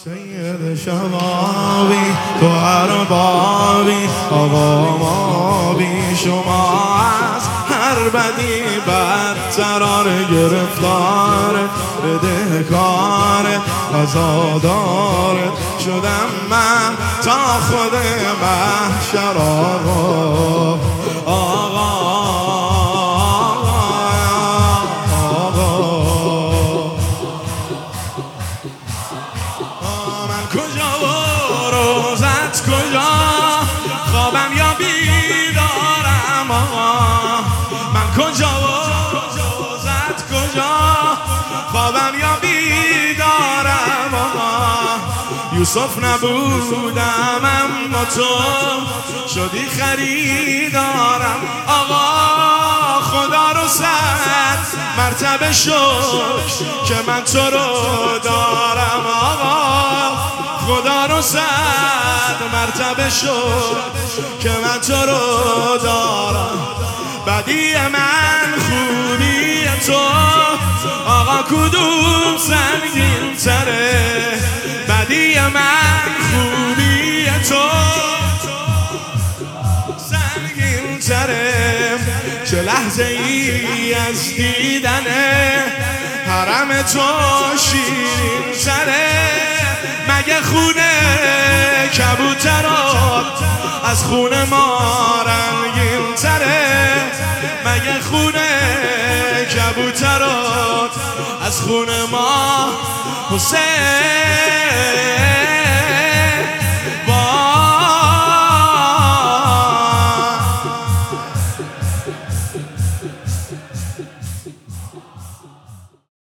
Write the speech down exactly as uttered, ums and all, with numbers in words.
سید شبابی تو اربابی آقا ما بی شما از هر بدی بدتران گرفتار بده کار عزادار شدم من تا خود محشر آقا آقا کجا و روزت کجا خوابم یا بیدارم آقا من کجا و روزت کجا خوابم یا بیدارم آقا یوسف نبودم اما تو شدی خریدارم آقا خدا رو صد مرتبه شکر که من تو رو دارم آقا خدا رو صد مرتبه شکر که من تو رو دارم بدی من خوبی تو آقا کدوم سنگین تره بدی من خوبی تو سنگین تره چه لحظه ای از دیدن حرم تو شیرین تره مگه خونه کبوترات از خونه ما رنگین تره مگه خونه کبوترات از خونه ما حسین